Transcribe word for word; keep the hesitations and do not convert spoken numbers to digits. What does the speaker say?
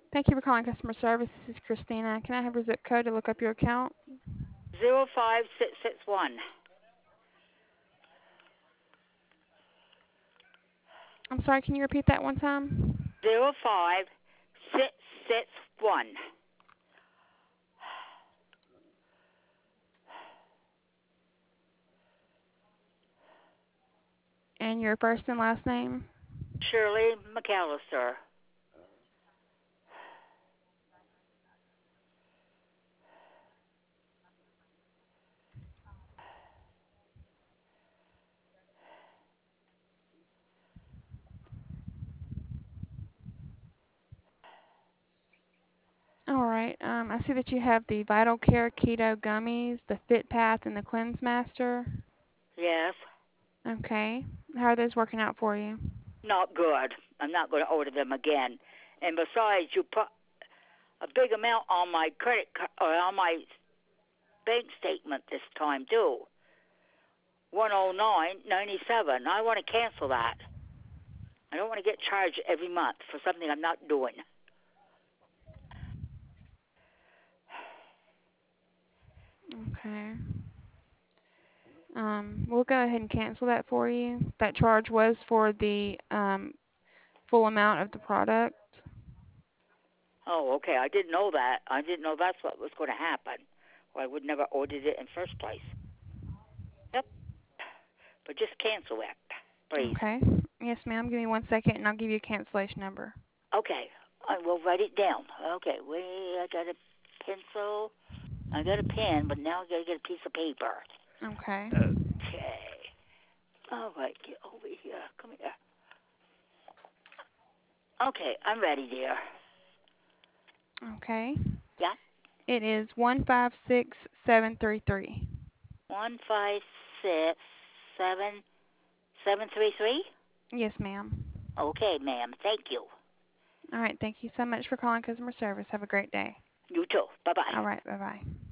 Thank you for calling customer service. This is Christina. Can I have your zip code to look up your account? Zero five six six one. I'm sorry, can you repeat that one time? Zero five six six one. And your first and last name? Shirley McAllister. All right. Um, I see that you have the Vital Care Keto Gummies, the Fit Path, and the Cleanse Master. Yes. Okay. How are those working out for you? Not good. I'm not going to order them again. And besides, you put a big amount on my credit card or on my bank statement this time too. One oh nine ninety seven. I want to cancel that. I don't want to get charged every month for something I'm not doing. Okay. Um, we'll go ahead and cancel that for you. That charge was for the um, full amount of the product. Oh, okay. I didn't know that. I didn't know that's what was going to happen. Or I would never ordered it in the first place. Yep. But just cancel it, please. Okay. Yes, ma'am. Give me one second and I'll give you a cancellation number. Okay. I will write it down. Okay. Wait, I got a pencil. I got a pen, but now I got to get a piece of paper. Okay. Okay. All right. Get over here. Come here. Okay. I'm ready, dear. Okay. Yeah. It is one five six seven three three. One five six seven seven three three. Yes, ma'am. Okay, ma'am. Thank you. All right. Thank you so much for calling customer service. Have a great day. You too. Bye bye. All right. Bye bye.